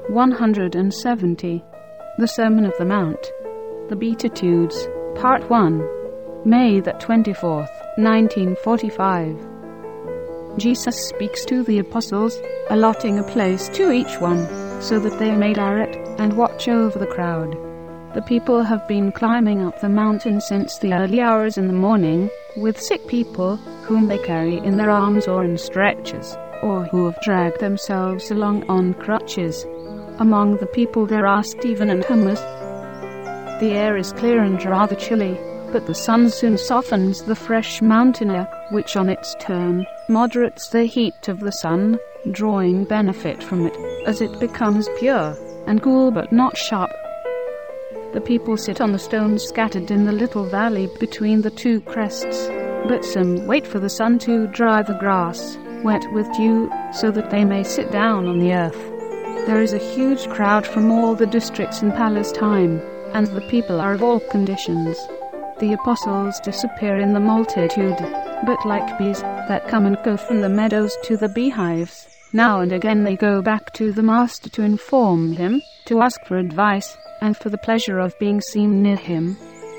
170. The Sermon of the Mount. The Beatitudes, Part 1. May the 24th, 1945. Jesus speaks to the apostles, allotting a place to each one, so that they may direct and watch over the crowd. The people have been climbing up the mountain since the early hours in the morning, with sick people, whom they carry in their arms or in stretchers, or who have dragged themselves along on crutches. Among the people there are Stephen and Thomas. The air is clear and rather chilly, but the sun soon softens the fresh mountain air, which on its turn moderates the heat of the sun, drawing benefit from it, as it becomes pure and cool but not sharp. The people sit on the stones scattered in the little valley between the two crests, but some wait for the sun to dry the grass, wet with dew, so that they may sit down on the earth. There is a huge crowd from all the districts in Palestine, and the people are of all conditions. The apostles disappear in the multitude, but like bees that come and go from the meadows to the beehives, now and again they go back to the Master to inform him, to ask for advice, and for the pleasure of being seen near him.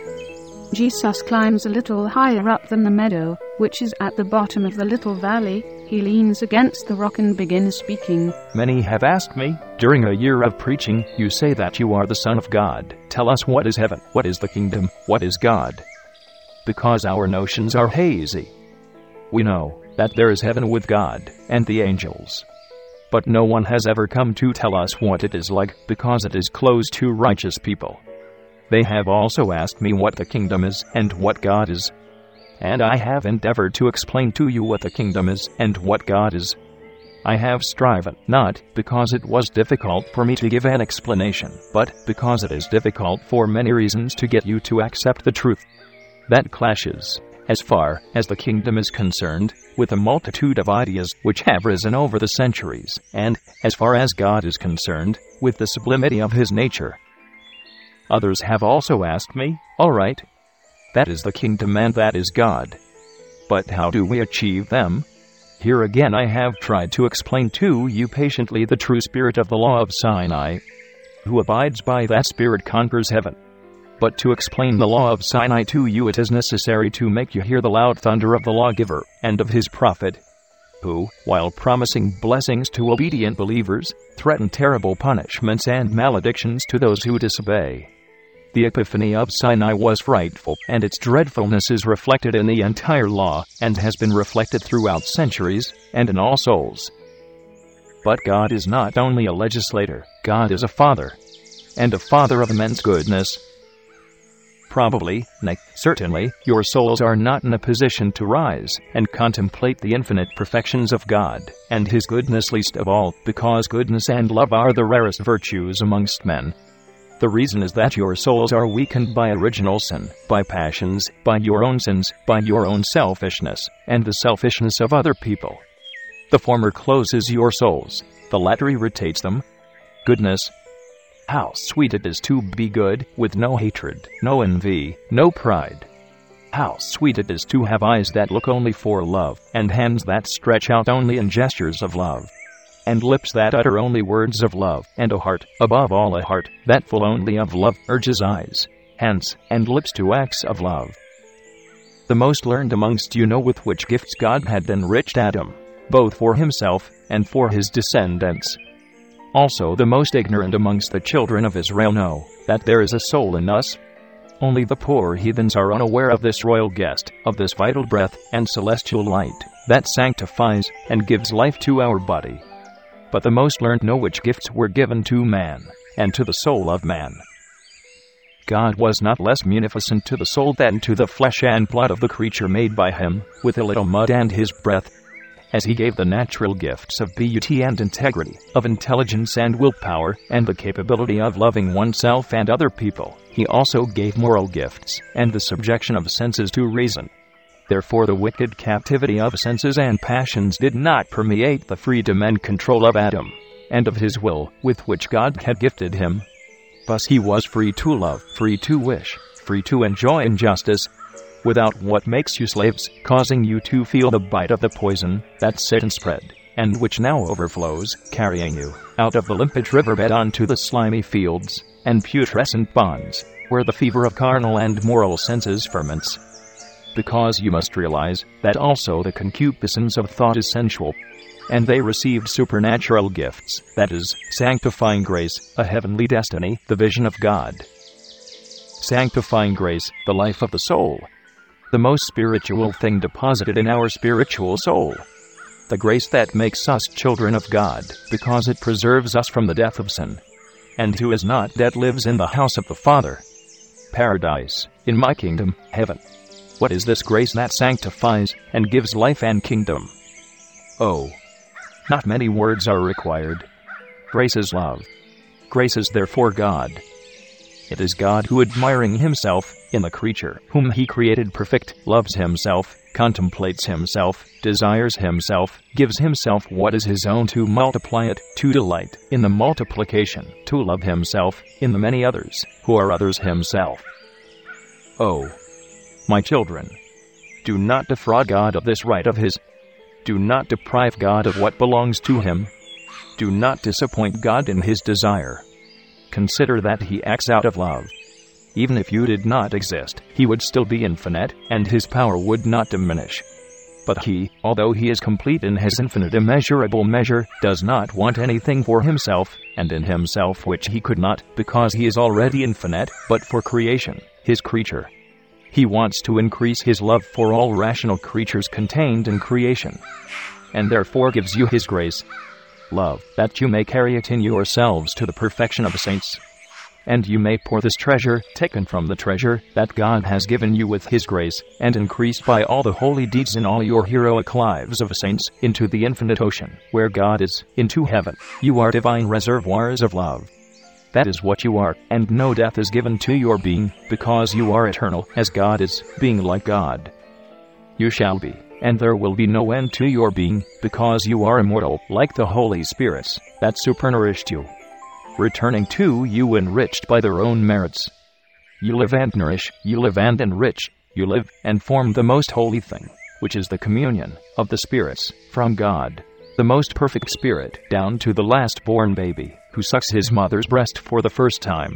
Jesus climbs a little higher up than the meadow, which is at the bottom of the little valley. He leans against the rock and begins speaking. Many have asked me, during a year of preaching, you say that you are the Son of God. Tell us, what is heaven? What is the kingdom? What is God? Because our notions are hazy. We know that there is heaven with God and the angels. But no one has ever come to tell us what it is like, because it is closed to righteous people. They have also asked me what the kingdom is and what God is. And I have endeavored to explain to you what the kingdom is and what God is. I have striven, not because it was difficult for me to give an explanation, but because it is difficult for many reasons to get you to accept the truth. That clashes, as far as the kingdom is concerned, with a multitude of ideas which have risen over the centuries, and, as far as God is concerned, with the sublimity of his nature. Others have also asked me, all right, that is the kingdom and that is God. But how do we achieve them? Here again I have tried to explain to you patiently the true spirit of the law of Sinai. Who abides by that spirit conquers heaven. But to explain the law of Sinai to you, it is necessary to make you hear the loud thunder of the lawgiver and of his prophet, who, while promising blessings to obedient believers, threaten terrible punishments and maledictions to those who disobey. The epiphany of Sinai was frightful, and its dreadfulness is reflected in the entire law, and has been reflected throughout centuries, and in all souls. But God is not only a legislator, God is a father, and a father of immense goodness. Probably, nay, certainly, your souls are not in a position to rise and contemplate the infinite perfections of God, and his goodness least of all, because goodness and love are the rarest virtues amongst men. The reason is that your souls are weakened by original sin, by passions, by your own sins, by your own selfishness, and the selfishness of other people. The former closes your souls, the latter irritates them. Goodness. How sweet it is to be good, with no hatred, no envy, no pride. How sweet it is to have eyes that look only for love, and hands that stretch out only in gestures of love, and lips that utter only words of love, and a heart, above all a heart, that full only of love urges eyes, hands, and lips to acts of love. The most learned amongst you know with which gifts God had enriched Adam, both for himself and for his descendants. Also the most ignorant amongst the children of Israel know that there is a soul in us. Only the poor heathens are unaware of this royal guest, of this vital breath and celestial light that sanctifies and gives life to our body. But the most learned know which gifts were given to man, and to the soul of man. God was not less munificent to the soul than to the flesh and blood of the creature made by him, with a little mud and his breath. As he gave the natural gifts of beauty and integrity, of intelligence and willpower, and the capability of loving oneself and other people, he also gave moral gifts, and the subjection of senses to reason. Therefore the wicked captivity of senses and passions did not permeate the freedom and control of Adam, and of his will, with which God had gifted him. Thus he was free to love, free to wish, free to enjoy injustice, without what makes you slaves, causing you to feel the bite of the poison that Satan spread, and which now overflows, carrying you out of the limpid riverbed onto the slimy fields and putrescent ponds, where the fever of carnal and moral senses ferments. Because you must realize that also the concupiscence of thought is sensual, and they received supernatural gifts, that is, sanctifying grace, a heavenly destiny, the vision of God. Sanctifying grace, the life of the soul, the most spiritual thing deposited in our spiritual soul. The grace that makes us children of God, because it preserves us from the death of sin. And who is not dead lives in the house of the Father. Paradise, in my kingdom, heaven. What is this grace that sanctifies and gives life and kingdom? Oh, not many words are required. Grace is love. Grace is therefore God. It is God who, admiring himself in the creature whom he created perfect, loves himself, contemplates himself, desires himself, gives himself what is his own to multiply it, to delight in the multiplication, to love himself in the many others, who are others himself. Oh, my children, do not defraud God of this right of his. Do not deprive God of what belongs to him. Do not disappoint God in his desire. Consider that he acts out of love. Even if you did not exist, he would still be infinite, and his power would not diminish. But he, although he is complete in his infinite immeasurable measure, does not want anything for himself, and in himself which he could not, because he is already infinite, but for creation, his creature. He wants to increase his love for all rational creatures contained in creation, and therefore gives you his grace, love, that you may carry it in yourselves to the perfection of the saints. And you may pour this treasure, taken from the treasure that God has given you with his grace, and increased by all the holy deeds in all your heroic lives of saints, into the infinite ocean, where God is, into heaven. You are divine reservoirs of love. That is what you are, and no death is given to your being, because you are eternal, as God is, being like God. You shall be, and there will be no end to your being, because you are immortal, like the Holy Spirits, that supernourished you, returning to you enriched by their own merits. You live and nourish, you live and enrich, you live and form the most holy thing, which is the communion of the spirits, from God, the most perfect spirit, down to the last-born baby, who sucks his mother's breast for the first time.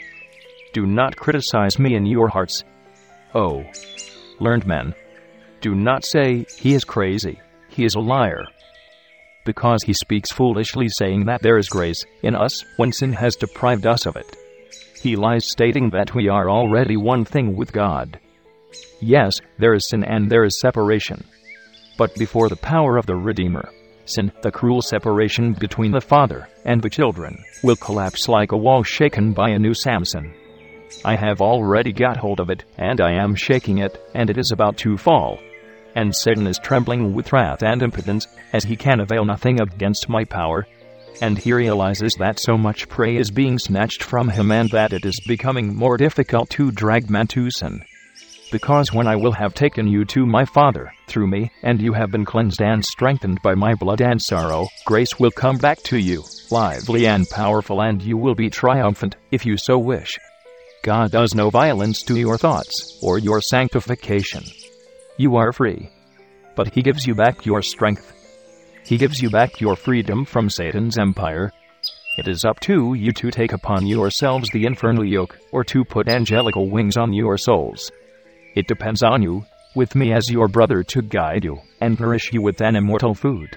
Do not criticize me in your hearts. Oh, learned men, do not say, he is crazy, he is a liar, because he speaks foolishly, saying that there is grace in us when sin has deprived us of it. He lies, stating that we are already one thing with God. Yes, there is sin and there is separation. But before the power of the Redeemer, sin, the cruel separation between the Father and the children, will collapse like a wall shaken by a new Samson. I have already got hold of it, and I am shaking it, and it is about to fall. And Satan is trembling with wrath and impotence, as he can avail nothing against my power. And he realizes that so much prey is being snatched from him, and that it is becoming more difficult to drag man to sin. Because when I will have taken you to my Father, through me, and you have been cleansed and strengthened by my blood and sorrow, grace will come back to you, lively and powerful, and you will be triumphant, if you so wish. God does no violence to your thoughts, or your sanctification. You are free. But he gives you back your strength. He gives you back your freedom from Satan's empire. It is up to you to take upon yourselves the infernal yoke, or to put angelical wings on your souls. It depends on you, with me as your brother to guide you, and nourish you with an immortal food.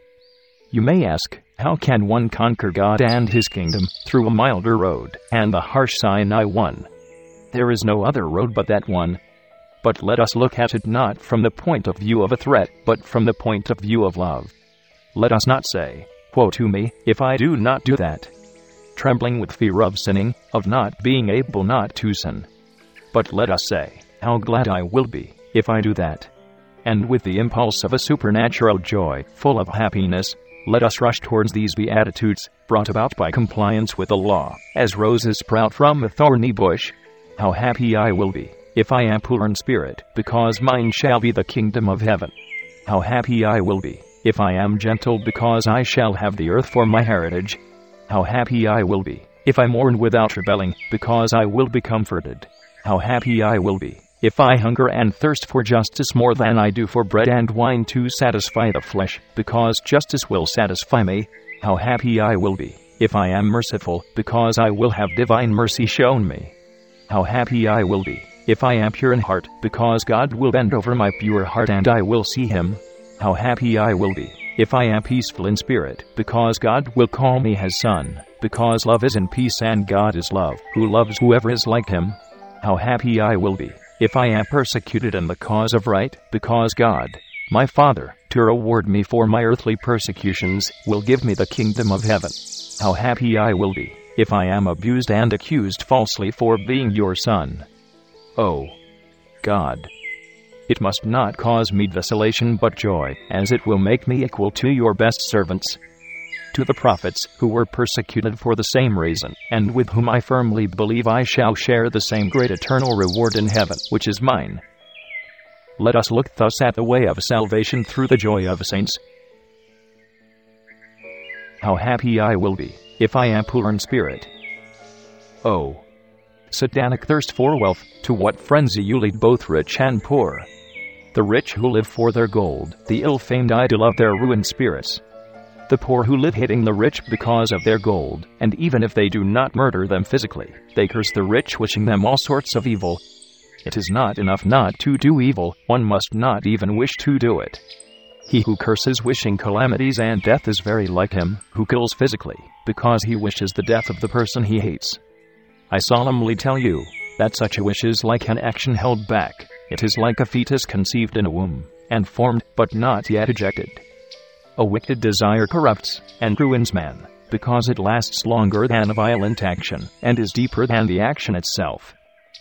You may ask, how can one conquer God and his kingdom, through a milder road, and the harsh Sinai one? There is no other road but that one. But let us look at it not from the point of view of a threat, but from the point of view of love. Let us not say, woe to me, if I do not do that, trembling with fear of sinning, of not being able not to sin. But let us say, how glad I will be, if I do that. And with the impulse of a supernatural joy, full of happiness, let us rush towards these beatitudes, brought about by compliance with the law, as roses sprout from a thorny bush. How happy I will be, if I am poor in spirit, because mine shall be the kingdom of heaven. How happy I will be, if I am gentle, because I shall have the earth for my heritage. How happy I will be, if I mourn without rebelling, because I will be comforted. How happy I will be, if I hunger and thirst for justice more than I do for bread and wine to satisfy the flesh, because justice will satisfy me, how happy I will be. If I am merciful, because I will have divine mercy shown me, how happy I will be. If I am pure in heart, because God will bend over my pure heart and I will see him, how happy I will be. If I am peaceful in spirit, because God will call me his son, because love is in peace and God is love, who loves whoever is like him, how happy I will be. If I am persecuted in the cause of right, because God, my Father, to reward me for my earthly persecutions, will give me the kingdom of heaven, how happy I will be. If I am abused and accused falsely for being your son, oh God, it must not cause me desolation but joy, as it will make me equal to your best servants, to the prophets who were persecuted for the same reason, and with whom I firmly believe I shall share the same great eternal reward in heaven, which is mine. Let us look thus at the way of salvation through the joy of saints. How happy I will be, if I am poor in spirit. Oh, Satanic thirst for wealth, to what frenzy you lead both rich and poor. The rich who live for their gold, the ill-famed idol of their ruined spirits. The poor who live hating the rich because of their gold, and even if they do not murder them physically, they curse the rich, wishing them all sorts of evil. It is not enough not to do evil, one must not even wish to do it. He who curses wishing calamities and death is very like him who kills physically, because he wishes the death of the person he hates. I solemnly tell you that such a wish is like an action held back. It is like a fetus conceived in a womb, and formed, but not yet ejected. A wicked desire corrupts and ruins man, because it lasts longer than a violent action, and is deeper than the action itself.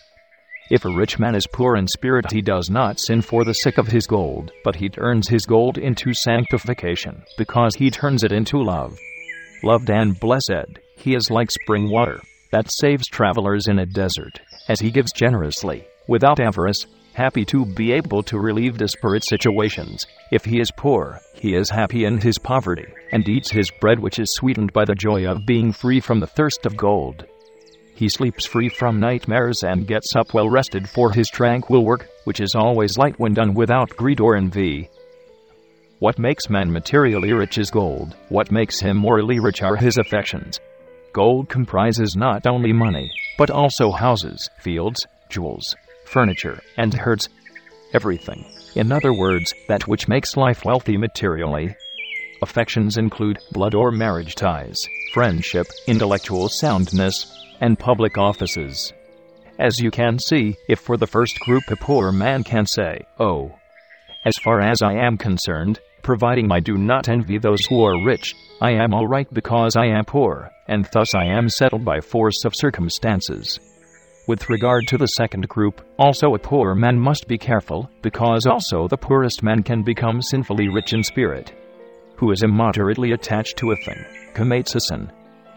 If a rich man is poor in spirit, he does not sin for the sake of his gold, but he turns his gold into sanctification, because he turns it into love. Loved and blessed, he is like spring water that saves travelers in a desert, as he gives generously, without avarice, happy to be able to relieve desperate situations. If he is poor, he is happy in his poverty, and eats his bread, which is sweetened by the joy of being free from the thirst of gold. He sleeps free from nightmares and gets up well rested for his tranquil work, which is always light when done without greed or envy. What makes man materially rich is gold. What makes him morally rich are his affections. Gold comprises not only money, but also houses, fields, jewels, furniture, and herds. Everything. In other words, that which makes life wealthy materially. Affections include blood or marriage ties, friendship, intellectual soundness, and public offices. As you can see, if for the first group a poor man can say, "Oh, as far as I am concerned, providing I do not envy those who are rich, I am all right because I am poor, and thus I am settled by force of circumstances." With regard to the second group, also a poor man must be careful, because also the poorest man can become sinfully rich in spirit. Who is immoderately attached to a thing commits a sin.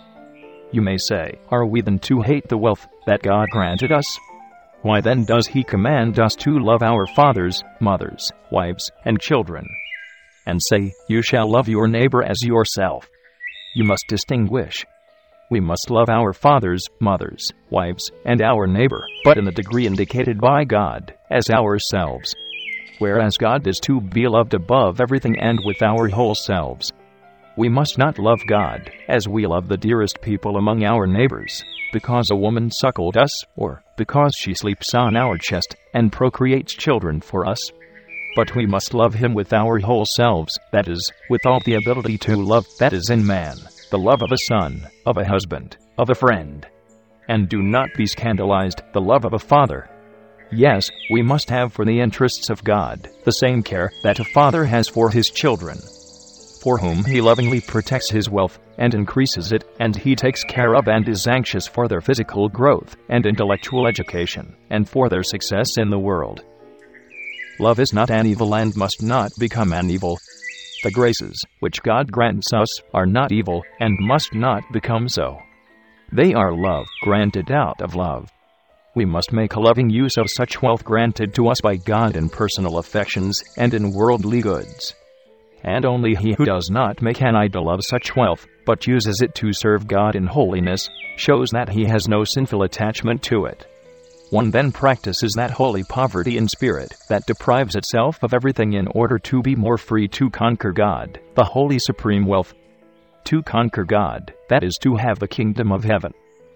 You may say, are we then to hate the wealth that God granted us? Why then does he command us to love our fathers, mothers, wives, and children? And say, you shall love your neighbor as yourself. You must distinguish. We must love our fathers, mothers, wives, and our neighbor, but in the degree indicated by God, as ourselves. Whereas God is to be loved above everything and with our whole selves. We must not love God, as we love the dearest people among our neighbors, because a woman suckled us, or because she sleeps on our chest, and procreates children for us. But we must love him with our whole selves, that is, with all the ability to love that is in man, the love of a son, of a husband, of a friend. And do not be scandalized, the love of a father. Yes, we must have for the interests of God the same care that a father has for his children, for whom he lovingly protects his wealth and increases it, and he takes care of and is anxious for their physical growth and intellectual education, and for their success in the world. Love is not an evil and must not become an evil. The graces which God grants us are not evil and must not become so. They are love, granted out of love. We must make a loving use of such wealth granted to us by God in personal affections and in worldly goods. And only he who does not make an idol of such wealth, but uses it to serve God in holiness, shows that he has no sinful attachment to it. One then practices that holy poverty in spirit that deprives itself of everything in order to be more free to conquer God, the holy supreme wealth. To conquer God, that is to have the kingdom of heaven.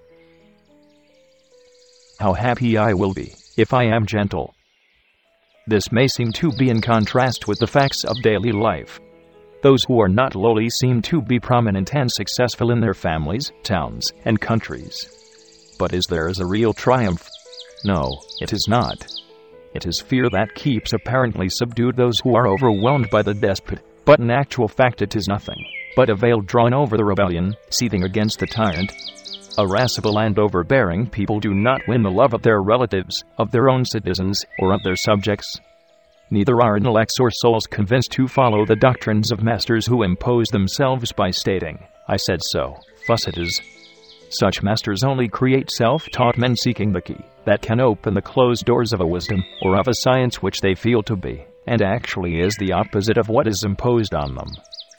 How happy I will be if I am gentle. This may seem to be in contrast with the facts of daily life. Those who are not lowly seem to be prominent and successful in their families, towns, and countries. But is theirs a real triumph? No, it is not. It is fear that keeps apparently subdued those who are overwhelmed by the despot, but in actual fact it is nothing but a veil drawn over the rebellion, seething against the tyrant. Irascible and overbearing people do not win the love of their relatives, of their own citizens, or of their subjects. Neither are intellects or souls convinced to follow the doctrines of masters who impose themselves by stating, "I said so, thus it is." Such masters only create self-taught men seeking the key that can open the closed doors of a wisdom, or of a science which they feel to be, and actually is the opposite of what is imposed on them.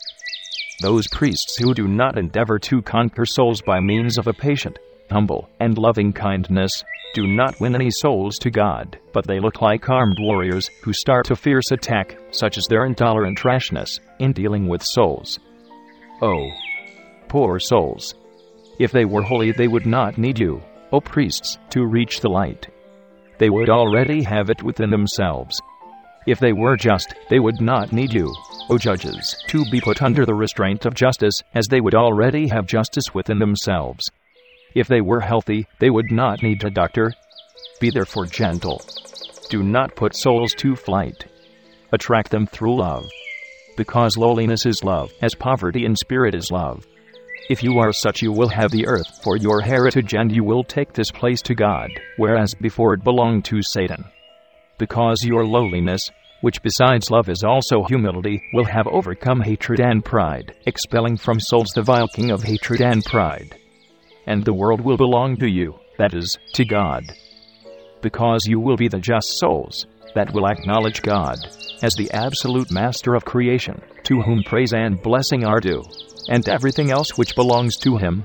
Those priests who do not endeavor to conquer souls by means of a patient, humble, and loving kindness, do not win any souls to God, but they look like armed warriors who start a fierce attack, such as their intolerant rashness in dealing with souls. Oh, poor souls! If they were holy, they would not need you, O priests, to reach the light. They would already have it within themselves. If they were just, they would not need you, O judges, to be put under the restraint of justice, as they would already have justice within themselves. If they were healthy, they would not need a doctor. Be therefore gentle. Do not put souls to flight. Attract them through love. Because lowliness is love, as poverty in spirit is love. If you are such, you will have the earth for your heritage, and you will take this place to God, whereas before it belonged to Satan. Because your lowliness, which besides love is also humility, will have overcome hatred and pride, expelling from souls the vile king of hatred and pride. And the world will belong to you, that is, to God. Because you will be the just souls that will acknowledge God as the absolute master of creation, to whom praise and blessing are due, and everything else which belongs to him.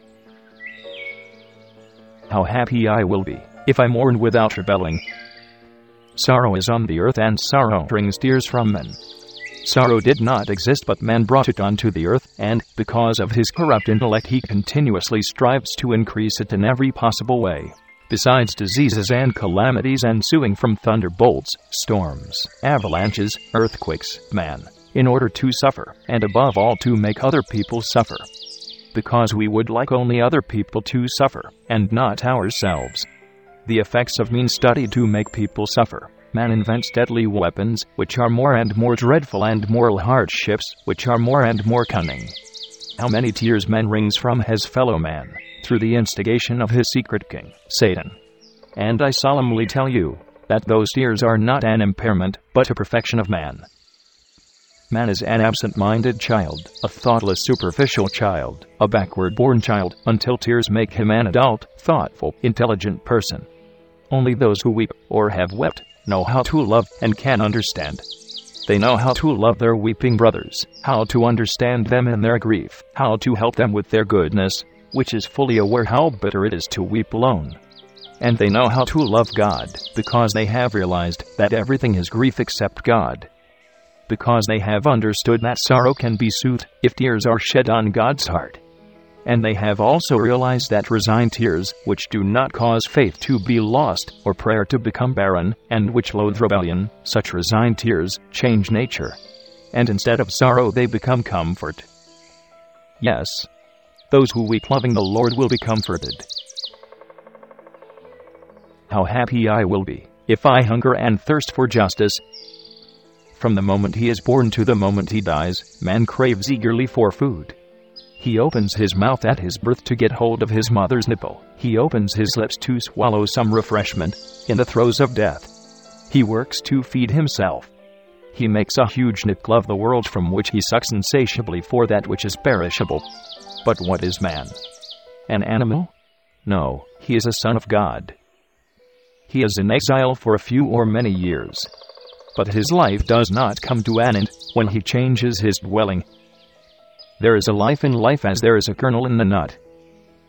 How happy I will be if I mourn without rebelling. Sorrow is on the earth, and sorrow brings tears from men. Sorrow did not exist, but man brought it onto the earth, and, because of his corrupt intellect, he continuously strives to increase it in every possible way. Besides diseases and calamities ensuing from thunderbolts, storms, avalanches, earthquakes, man, in order to suffer, and above all to make other people suffer. Because we would like only other people to suffer, and not ourselves. The effects of mean study to make people suffer. Man invents deadly weapons, which are more and more dreadful, and moral hardships, which are more and more cunning. How many tears man wrings from his fellow man, through the instigation of his secret king, Satan. And I solemnly tell you, that those tears are not an impairment, but a perfection of man. Man is an absent-minded child, a thoughtless, superficial child, a backward-born child, until tears make him an adult, thoughtful, intelligent person. Only those who weep, or have wept, know how to love, and can understand. They know how to love their weeping brothers, how to understand them in their grief, how to help them with their goodness, which is fully aware how bitter it is to weep alone. And they know how to love God, because they have realized that everything is grief except God. Because they have understood that sorrow can be soothed if tears are shed on God's heart. And they have also realized that resigned tears, which do not cause faith to be lost, or prayer to become barren, and which loathe rebellion, such resigned tears change nature. And instead of sorrow they become comfort. Yes, those who weep loving the Lord will be comforted. How happy I will be if I hunger and thirst for justice. From the moment he is born to the moment he dies, man craves eagerly for food. He opens his mouth at his birth to get hold of his mother's nipple. He opens his lips to swallow some refreshment in the throes of death. He works to feed himself. He makes a huge nipple of the world from which he sucks insatiably for that which is perishable. But what is man? An animal? No, he is a son of God. He is in exile for a few or many years. But his life does not come to an end when he changes his dwelling. There is a life in life as there is a kernel in the nut.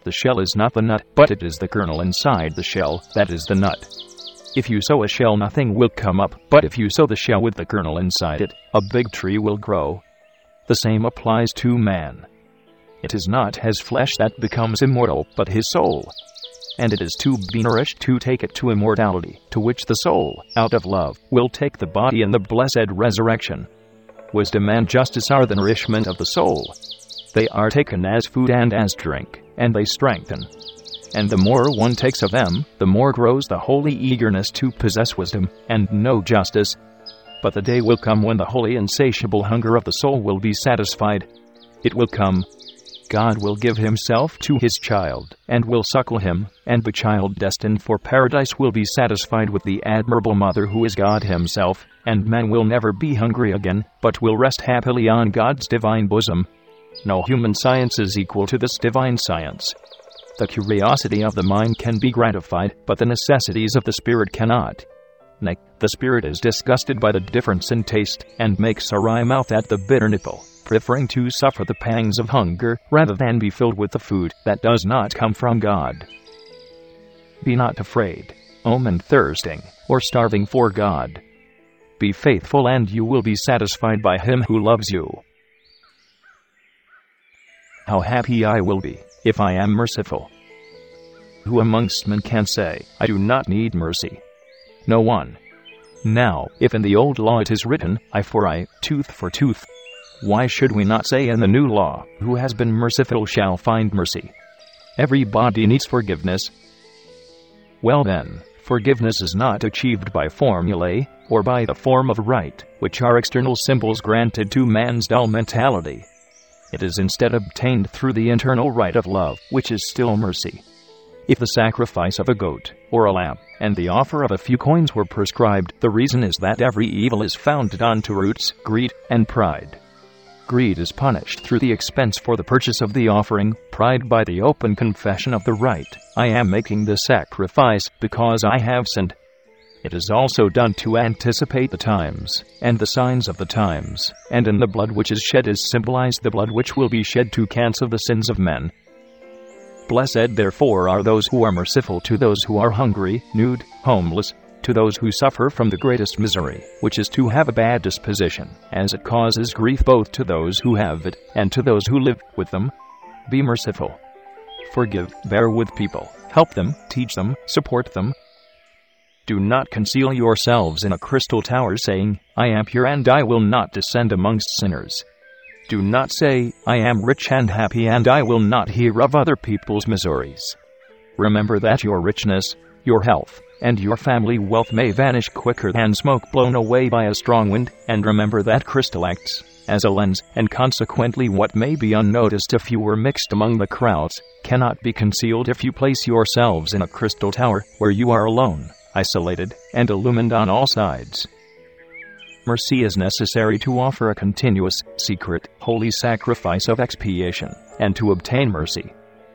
The shell is not the nut, but it is the kernel inside the shell that is the nut. If you sow a shell, nothing will come up, but if you sow the shell with the kernel inside it, a big tree will grow. The same applies to man. It is not his flesh that becomes immortal, but his soul. And it is to be nourished to take it to immortality, to which the soul, out of love, will take the body in the blessed resurrection. Wisdom and justice are the nourishment of the soul. They are taken as food and as drink, and they strengthen. And the more one takes of them, the more grows the holy eagerness to possess wisdom and know justice. But the day will come when the holy insatiable hunger of the soul will be satisfied. It will come. God will give himself to his child, and will suckle him, and the child destined for paradise will be satisfied with the admirable mother who is God himself, and man will never be hungry again, but will rest happily on God's divine bosom. No human science is equal to this divine science. The curiosity of the mind can be gratified, but the necessities of the spirit cannot. Nay, the spirit is disgusted by the difference in taste, and makes a wry mouth at the bitter nipple, preferring to suffer the pangs of hunger, rather than be filled with the food that does not come from God. Be not afraid, and thirsting, or starving for God. Be faithful and you will be satisfied by him who loves you. How happy I will be, if I am merciful. Who amongst men can say, I do not need mercy? No one. Now, if in the old law it is written, eye for eye, tooth for tooth, why should we not say in the new law, who has been merciful shall find mercy? Everybody needs forgiveness. Well then, forgiveness is not achieved by formulae, or by the form of rite, which are external symbols granted to man's dull mentality. It is instead obtained through the internal rite of love, which is still mercy. If the sacrifice of a goat, or a lamb, and the offer of a few coins were prescribed, the reason is that every evil is founded on two roots, greed and pride. Greed is punished through the expense for the purchase of the offering, pride by the open confession of the rite, I am making the sacrifice because I have sinned. It is also done to anticipate the times, and the signs of the times, and in the blood which is shed is symbolized the blood which will be shed to cancel the sins of men. Blessed therefore are those who are merciful to those who are hungry, nude, homeless, to those who suffer from the greatest misery, which is to have a bad disposition, as it causes grief both to those who have it, and to those who live with them. Be merciful. Forgive, bear with people, help them, teach them, support them. Do not conceal yourselves in a crystal tower saying, I am pure and I will not descend amongst sinners. Do not say, I am rich and happy and I will not hear of other people's miseries. Remember that your richness, your health, and your family wealth may vanish quicker than smoke blown away by a strong wind, and remember that crystal acts as a lens, and consequently what may be unnoticed if you were mixed among the crowds, cannot be concealed if you place yourselves in a crystal tower, where you are alone, isolated, and illumined on all sides. Mercy is necessary to offer a continuous, secret, holy sacrifice of expiation, and to obtain mercy.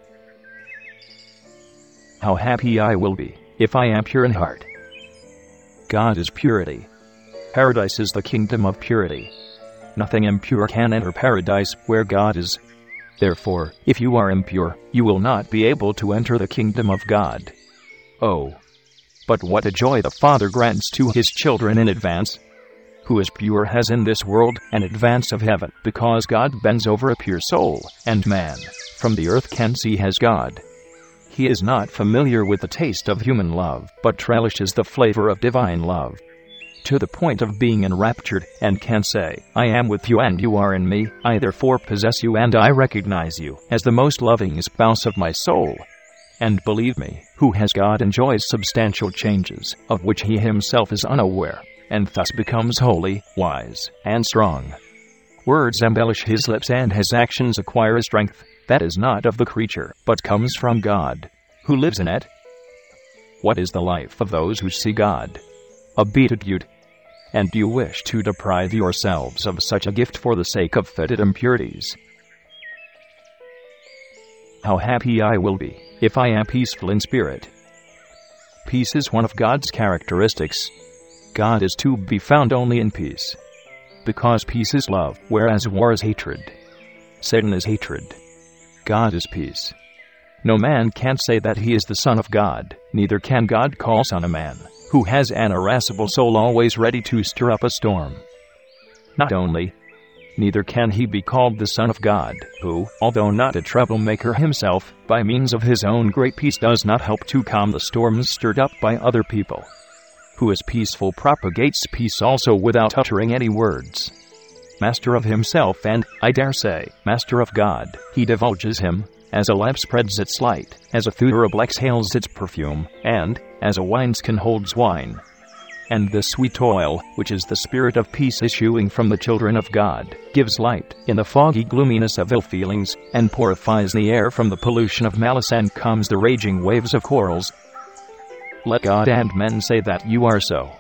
How happy I will be, if I am pure in heart. God is purity. Paradise is the kingdom of purity. Nothing impure can enter paradise where God is. Therefore, if you are impure, you will not be able to enter the kingdom of God. Oh! But what a joy the Father grants to his children in advance! Who is pure has in this world an advance of heaven, because God bends over a pure soul, and man, from the earth can see has God. He is not familiar with the taste of human love, but relishes the flavor of divine love, to the point of being enraptured, and can say, I am with you and you are in me, I therefore possess you and I recognize you as the most loving spouse of my soul. And believe me, who has God enjoys substantial changes, of which he himself is unaware, and thus becomes holy, wise, and strong. Words embellish his lips and his actions acquire strength, that is not of the creature, but comes from God, who lives in it. What is the life of those who see God? A beatitude. And do you wish to deprive yourselves of such a gift for the sake of fetid impurities? How happy I will be, if I am peaceful in spirit. Peace is one of God's characteristics. God is to be found only in peace. Because peace is love, whereas war is hatred. Satan is hatred. God is peace. No man can say that he is the Son of God, neither can God call son a man, who has an irascible soul always ready to stir up a storm. Not only, neither can he be called the Son of God, who, although not a troublemaker himself, by means of his own great peace does not help to calm the storms stirred up by other people. Who is peaceful propagates peace also without uttering any words. Master of himself and, I dare say, master of God, he divulges him, as a lamp spreads its light, as a thurible exhales its perfume, and, as a wineskin holds wine. And the sweet oil, which is the spirit of peace issuing from the children of God, gives light in the foggy gloominess of ill feelings, and purifies the air from the pollution of malice and calms the raging waves of quarrels. Let God and men say that you are so.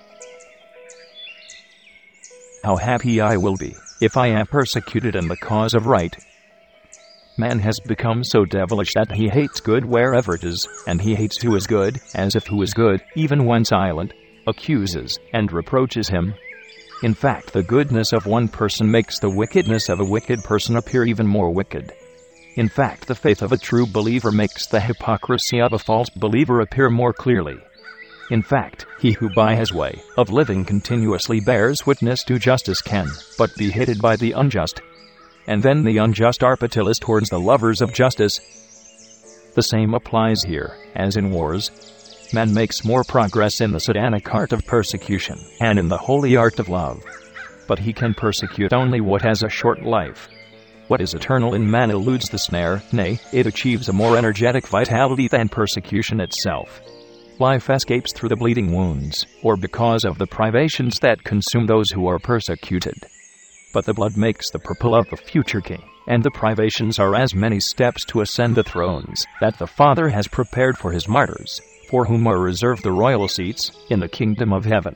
How happy I will be, if I am persecuted in the cause of right. Man has become so devilish that he hates good wherever it is, and he hates who is good, as if who is good, even when silent, accuses and reproaches him. In fact, the goodness of one person makes the wickedness of a wicked person appear even more wicked. In fact, the faith of a true believer makes the hypocrisy of a false believer appear more clearly. In fact, he who by his way of living continuously bears witness to justice can but be hated by the unjust. And then the unjust are pitiless towards the lovers of justice. The same applies here, as in wars. Man makes more progress in the Satanic art of persecution, and in the holy art of love. But he can persecute only what has a short life. What is eternal in man eludes the snare, nay, it achieves a more energetic vitality than persecution itself. Life escapes through the bleeding wounds, or because of the privations that consume those who are persecuted. But the blood makes the purple of the future king, and the privations are as many steps to ascend the thrones that the Father has prepared for his martyrs, for whom are reserved the royal seats in the kingdom of heaven.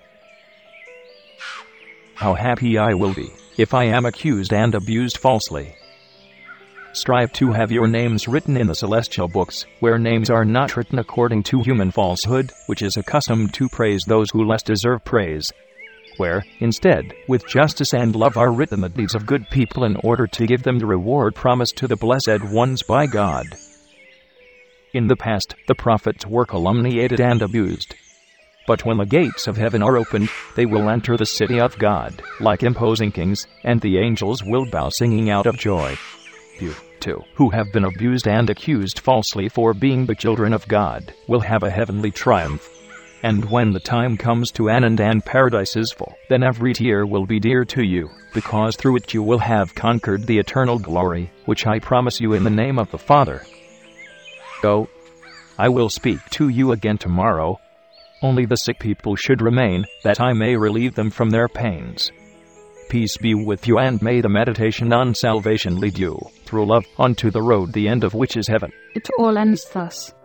How happy I will be, if I am accused and abused falsely. Strive to have your names written in the celestial books, where names are not written according to human falsehood, which is accustomed to praise those who less deserve praise. Where, instead, with justice and love are written the deeds of good people in order to give them the reward promised to the blessed ones by God. In the past, the prophets were calumniated and abused. But when the gates of heaven are opened, they will enter the city of God, like imposing kings, and the angels will bow singing out of joy. You, too, who have been abused and accused falsely for being the children of God, will have a heavenly triumph. And when the time comes to Anand and paradise is full, then every tear will be dear to you, because through it you will have conquered the eternal glory, which I promise you in the name of the Father. Go. I will speak to you again tomorrow. Only the sick people should remain, that I may relieve them from their pains. Peace be with you, and may the meditation on salvation lead you, through love, onto the road the end of which is heaven. It all ends thus.